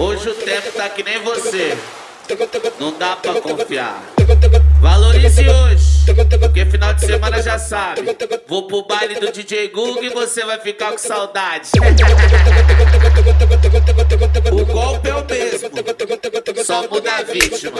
Hoje o tempo tá que nem você, não dá pra confiar. Valorize hoje, porque final de semana já sabe. Vou pro baile do DJ Google e você vai ficar com saudade. O golpe é o mesmo, só muda a vítima.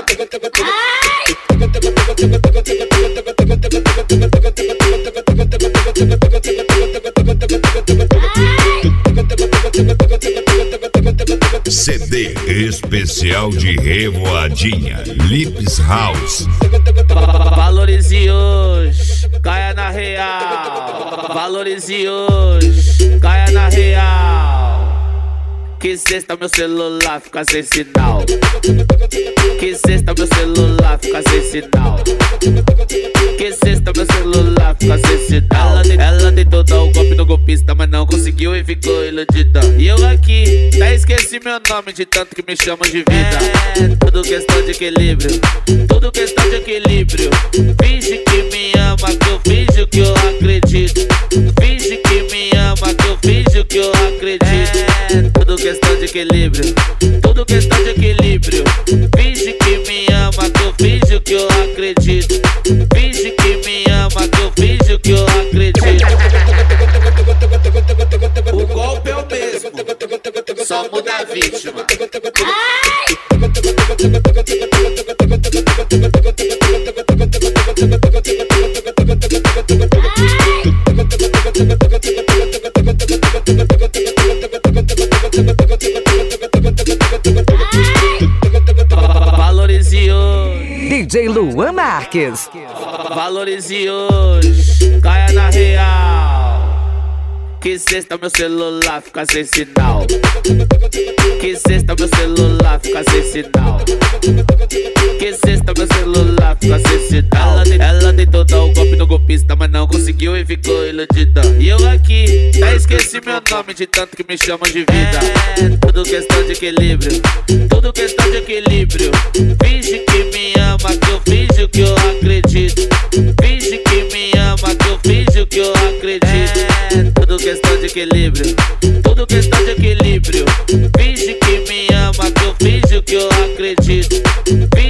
CD especial de Revoadinha, Lips House. Valorize hoje, caia na real. Valorize hoje, caia na real. Que sexta meu celular fica sem sinal. Que sexta meu celular fica sem sinal. Que sexta meu celular fica sem sinal. Ela tentou dar o golpe no golpista, mas não conseguiu e ficou iludida. E eu aqui, até esqueci meu nome de tanto que me chamam de vida. Tudo questão de equilíbrio, tudo questão de equilíbrio. Finge que me ama, que eu finjo que eu acredito. Finge que me ama, que eu finjo que eu acredito. Tudo questão de equilíbrio, tudo questão de equilíbrio. Finge que me ama, que eu finjo que eu acredito. Finge que me ama, que eu finjo que eu acredito. O golpe é o mesmo, só muda a vítima. Valorize hoje, DJ Luan Marques. valorize hoje, caia na real. Que sexta meu celular fica sem sinal. Que sexta meu celular fica sem sinal. Que sexta meu celular fica sem sinal. Ela tentou dar o golpe no golpista, mas não conseguiu e ficou iludida. E eu aqui, até esqueci meu nome de tanto que me chamam de vida. Tudo questão de equilíbrio, tudo questão de equilíbrio. Finge que me ama, que eu finjo que eu acredito. Finge que me ama, que eu finjo que eu acredito. Tudo questão de equilíbrio, tudo questão de equilíbrio. Finge que me ama, que eu finjo que eu acredito.